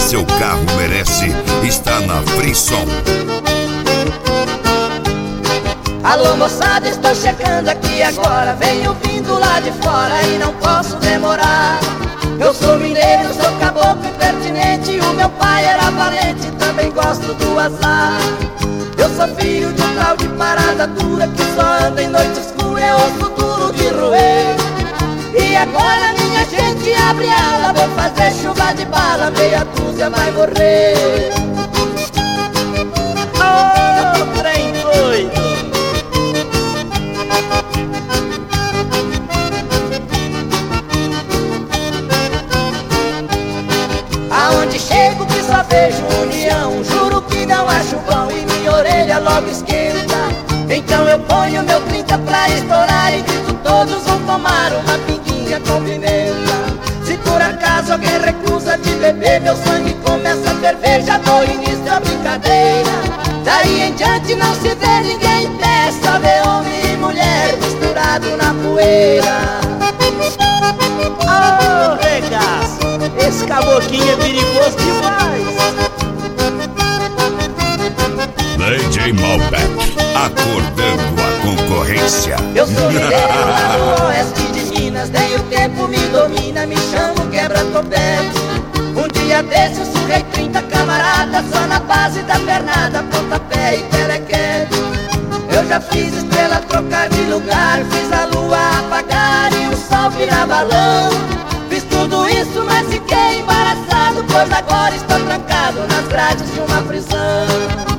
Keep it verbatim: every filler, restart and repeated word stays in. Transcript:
seu carro merece está na Frisson. Alô moçada, estou chegando aqui agora. Venho vindo lá de fora e não posso demorar. Eu sou mineiro, sou caboclo impertinente. O meu pai era valente, também gosto do azar. Eu sou filho de um tal de parada dura, que só anda em noite escura, é osso duro de roer. E agora minha gente abre ala, vou fazer chuva de bala, meia dúzia vai morrer. Oh, trem doido! Aonde chego que só vejo união, juro que não acho bom e minha orelha logo esquenta. Então eu ponho meu trinta pra estourar e grito, todos vão tomar uma pinguinha com pimenta. Se por acaso alguém recusa de beber, meu sangue começa a ferver, já dou início à brincadeira. Daí em diante não se vê ninguém em pé, só vê homem e mulher misturado na poeira. Oh, regaço! Esse caboclinho é perigoso demais! D J Malbec, acordando a concorrência. Eu sou mineiro lá do oeste de Minas, nem o tempo me domina, me chamo quebra-topete. Um dia desse eu surrei trinta camaradas, só na base da pernada, pontapé e telequete. Eu já fiz estrela trocar de lugar, fiz a lua apagar e o sol virar balão. Fiz tudo isso, mas fiquei embaraçado, pois agora estou trancado nas grades de uma prisão.